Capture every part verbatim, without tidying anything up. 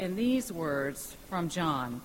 in these words from John.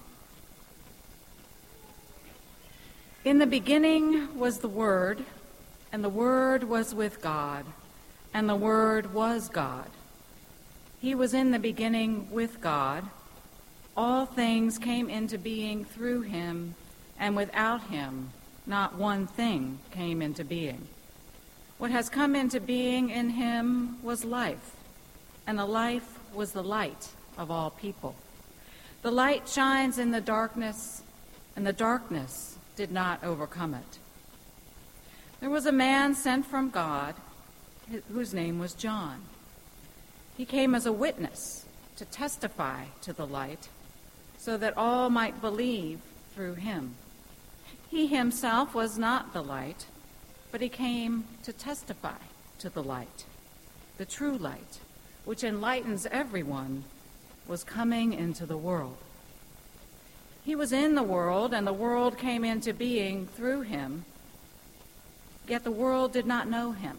In the beginning was the Word, and the Word was with God, and the Word was God. He was in the beginning with God. All things came into being through him, and without him not one thing came into being. What has come into being in him was life, and the life was the light of all people. The light shines in the darkness, and the darkness did not overcome it. There was a man sent from God whose name was John. He came as a witness to testify to the light, so that all might believe through him. He himself was not the light, but he came to testify to the light. The true light, which enlightens everyone, was coming into the world. He was in the world, and the world came into being through him, yet the world did not know him.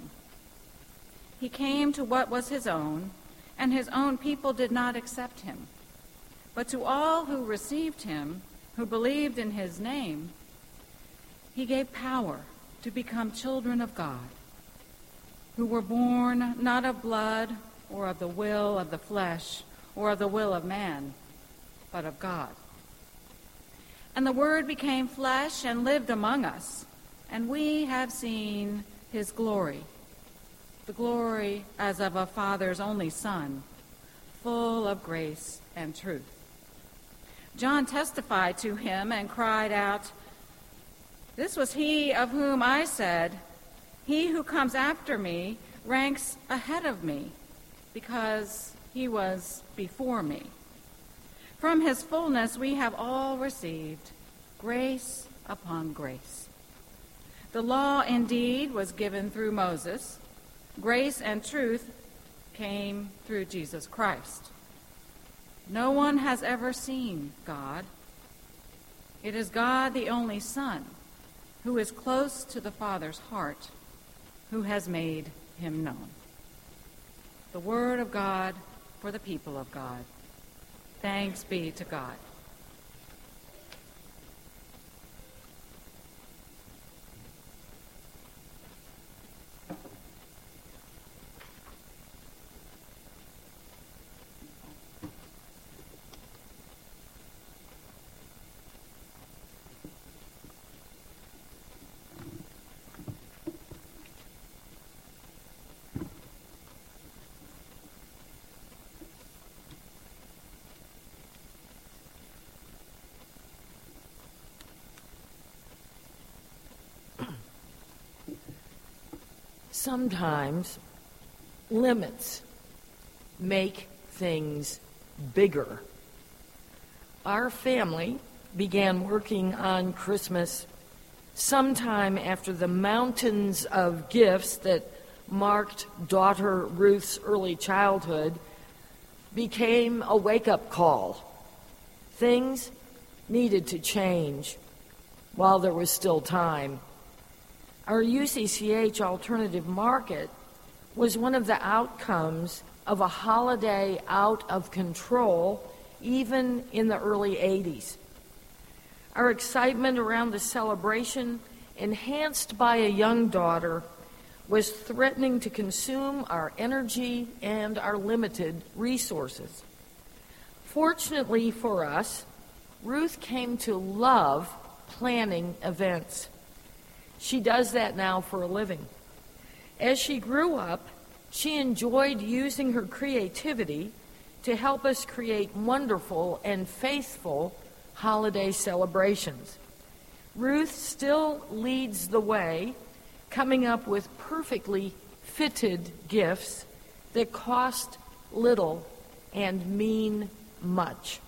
He came to what was his own, and his own people did not accept him. But to all who received him, who believed in his name, he gave power to become children of God, who were born not of blood or of the will of the flesh or of the will of man, but of God. And the Word became flesh and lived among us, and we have seen his glory, the glory as of a Father's only Son, full of grace and truth. John testified to him and cried out, "This was he of whom I said, 'He who comes after me ranks ahead of me, because he was before me.' From his fullness we have all received grace upon grace. The law indeed was given through Moses. Grace and truth came through Jesus Christ. No one has ever seen God. It is God, the only Son, who is close to the Father's heart, who has made him known." The word of God for the people of God. Thanks be to God. Sometimes limits make things bigger. Our family began working on Christmas sometime after the mountains of gifts that marked daughter Ruth's early childhood became a wake-up call. Things needed to change while there was still time. Our U C C H alternative market was one of the outcomes of a holiday out of control, even in the early eighties. Our excitement around the celebration, enhanced by a young daughter, was threatening to consume our energy and our limited resources. Fortunately for us, Ruth came to love planning events. She does that now for a living. As she grew up, she enjoyed using her creativity to help us create wonderful and faithful holiday celebrations. Ruth still leads the way, coming up with perfectly fitted gifts that cost little and mean much.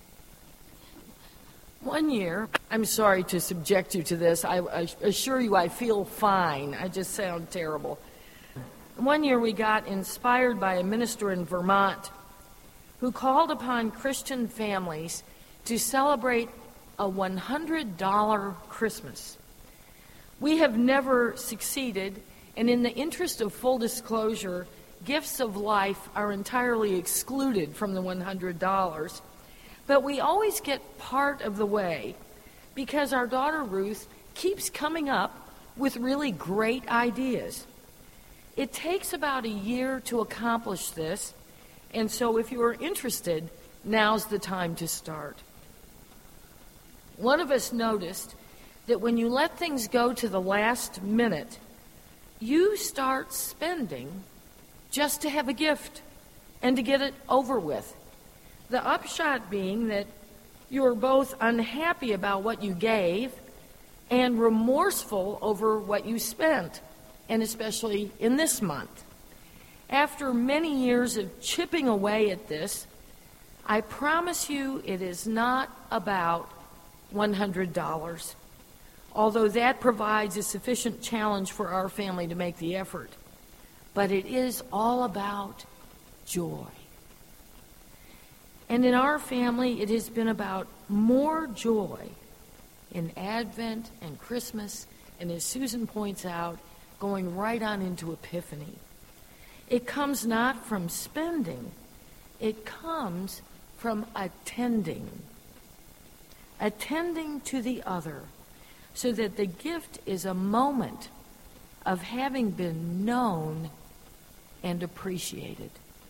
One year, I'm sorry to subject you to this. I, I assure you I feel fine. I just sound terrible. One year we got inspired by a minister in Vermont who called upon Christian families to celebrate a one hundred dollars Christmas. We have never succeeded, and in the interest of full disclosure, gifts of life are entirely excluded from the one hundred dollars, but we always get part of the way because our daughter Ruth keeps coming up with really great ideas. It takes about a year to accomplish this, and so if you are interested, now's the time to start. One of us noticed that when you let things go to the last minute, you start spending just to have a gift and to get it over with. The upshot being that you're both unhappy about what you gave and remorseful over what you spent, and especially in this month. After many years of chipping away at this, I promise you it is not about one hundred dollars, although that provides a sufficient challenge for our family to make the effort. But it is all about joy. And in our family, it has been about more joy in Advent and Christmas, and as Susan points out, going right on into Epiphany. It comes not from spending, it comes from attending. Attending to the other, so that the gift is a moment of having been known and appreciated.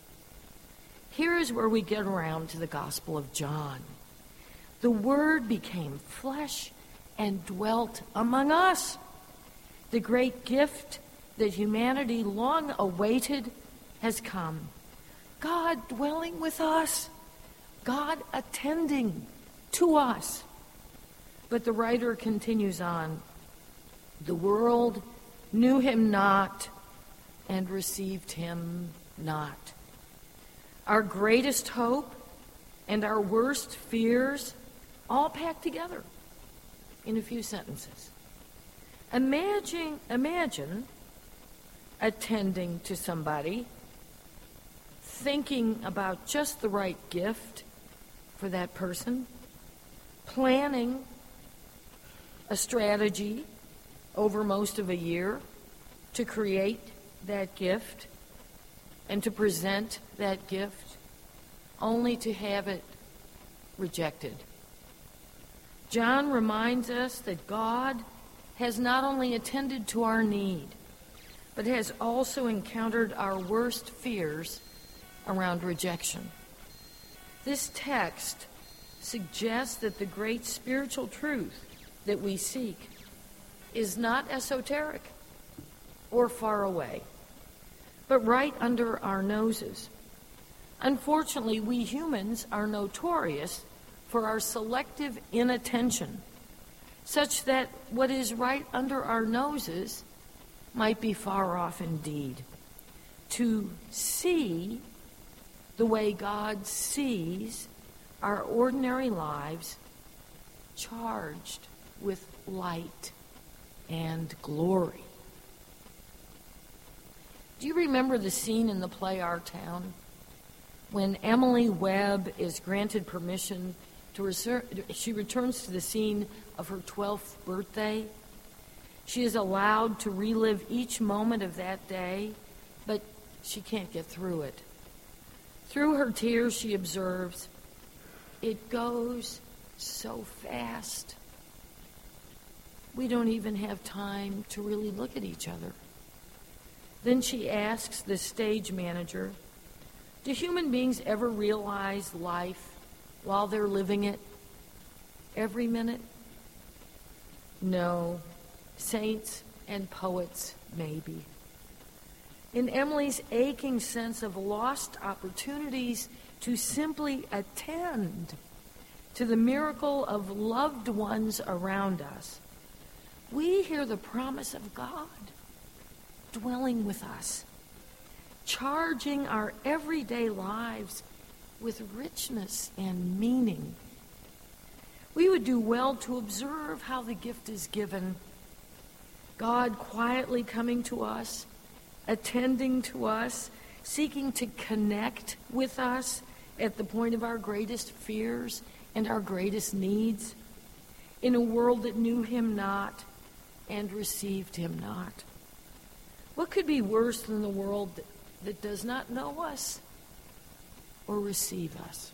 Here is where we get around to the Gospel of John. The Word became flesh and dwelt among us. The great gift that humanity long awaited has come. God dwelling with us. God attending to us. But the writer continues on. The world knew him not and received him not. Our greatest hope and our worst fears all packed together in a few sentences. Imagine, imagine attending to somebody, thinking about just the right gift for that person, planning a strategy over most of a year to create that gift and to present that gift, only to have it rejected. John reminds us that God has not only attended to our need, but has also encountered our worst fears around rejection. This text suggests that the great spiritual truth that we seek is not esoteric or far away, but right under our noses. Unfortunately, we humans are notorious for our selective inattention, such that what is right under our noses might be far off indeed. To see the way God sees our ordinary lives charged with light and glory. Do you remember the scene in the play Our Town when Emily Webb is granted permission to reser- she returns to the scene of her twelfth birthday? She is allowed to relive each moment of that day, but she can't get through it. Through her tears, she observes, it goes so fast. We don't even have time to really look at each other. Then she asks the stage manager, do human beings ever realize life while they're living it? Every minute? No. Saints and poets, maybe. In Emily's aching sense of lost opportunities to simply attend to the miracle of loved ones around us, we hear the promise of God dwelling with us, charging our everyday lives with richness and meaning. We would do well to observe how the gift is given. God quietly coming to us, attending to us, seeking to connect with us at the point of our greatest fears and our greatest needs, in a world that knew him not and received him not. What could be worse than the world that does not know us or receive us.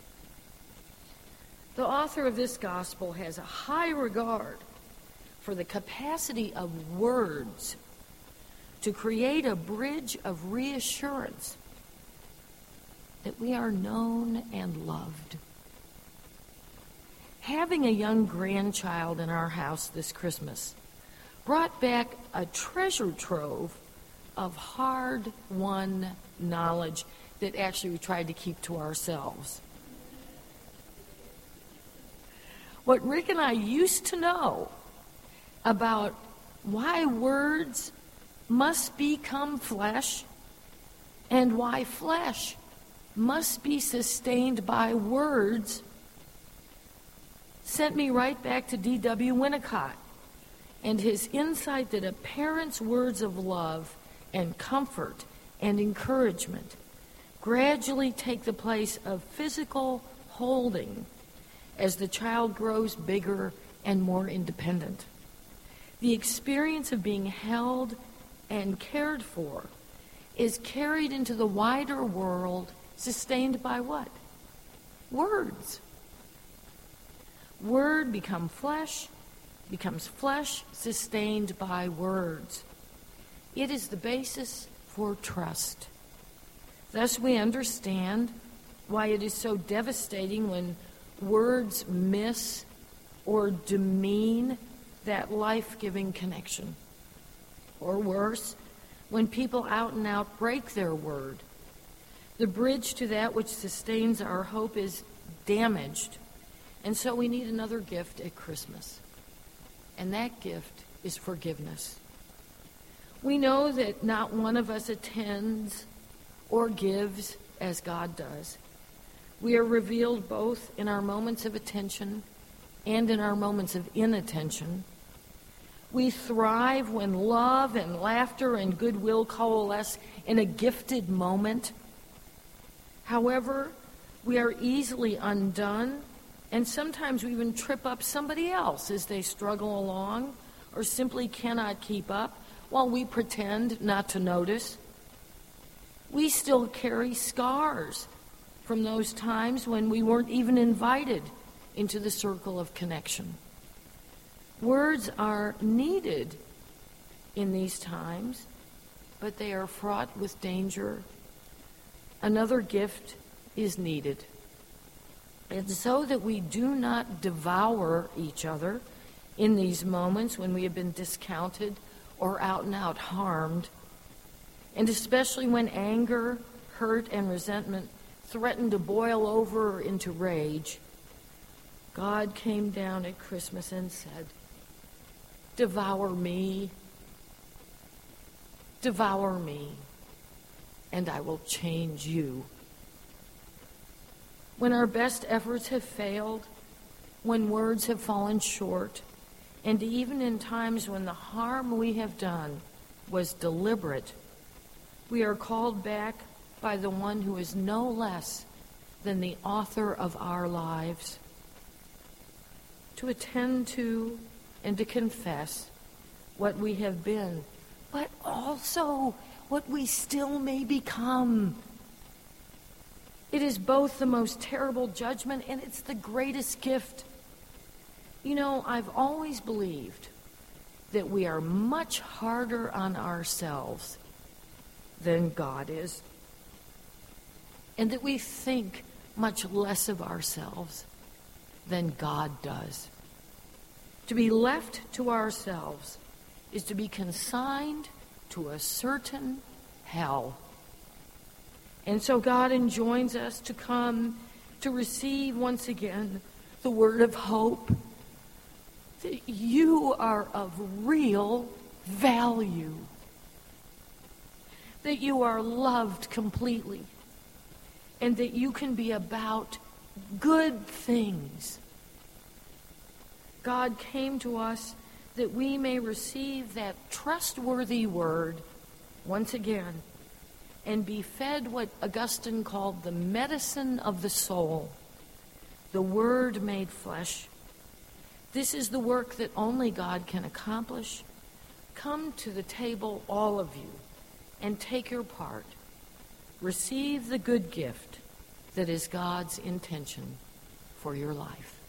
The author of this gospel has a high regard for the capacity of words to create a bridge of reassurance that we are known and loved. Having a young grandchild in our house this Christmas brought back a treasure trove of hard-won knowledge that actually we tried to keep to ourselves. What Rick and I used to know about why words must become flesh and why flesh must be sustained by words sent me right back to D W Winnicott and his insight that a parent's words of love and comfort and encouragement gradually take the place of physical holding as the child grows bigger and more independent. The experience of being held and cared for is carried into the wider world, sustained by what? Words. Word become flesh, becomes flesh sustained by words. It is the basis for trust. Thus we understand why it is so devastating when words miss or demean that life-giving connection. Or worse, when people out and out break their word. The bridge to that which sustains our hope is damaged, and so we need another gift at Christmas. And that gift is forgiveness. We know that not one of us attends or gives as God does. We are revealed both in our moments of attention and in our moments of inattention. We thrive when love and laughter and goodwill coalesce in a gifted moment. However, we are easily undone, and sometimes we even trip up somebody else as they struggle along or simply cannot keep up while we pretend not to notice. We still carry scars from those times when we weren't even invited into the circle of connection. Words are needed in these times, but they are fraught with danger. Another gift is needed. And so that we do not devour each other in these moments when we have been discounted or out and out harmed, and especially when anger, hurt, and resentment threaten to boil over into rage, God came down at Christmas and said, "Devour me, devour me, and I will change you." When our best efforts have failed, when words have fallen short, and even in times when the harm we have done was deliberate, we are called back by the one who is no less than the author of our lives to attend to and to confess what we have been, but also what we still may become. It is both the most terrible judgment and it's the greatest gift. You know, I've always believed that we are much harder on ourselves than God is, and that we think much less of ourselves than God does. To be left to ourselves is to be consigned to a certain hell. And so God enjoins us to come to receive once again the word of hope that you are of real value, that you are loved completely, and that you can be about good things. God came to us that we may receive that trustworthy word once again and be fed what Augustine called the medicine of the soul, the Word made flesh. This is the work that only God can accomplish. Come to the table, all of you, and take your part receive the good gift that is God's intention for your life.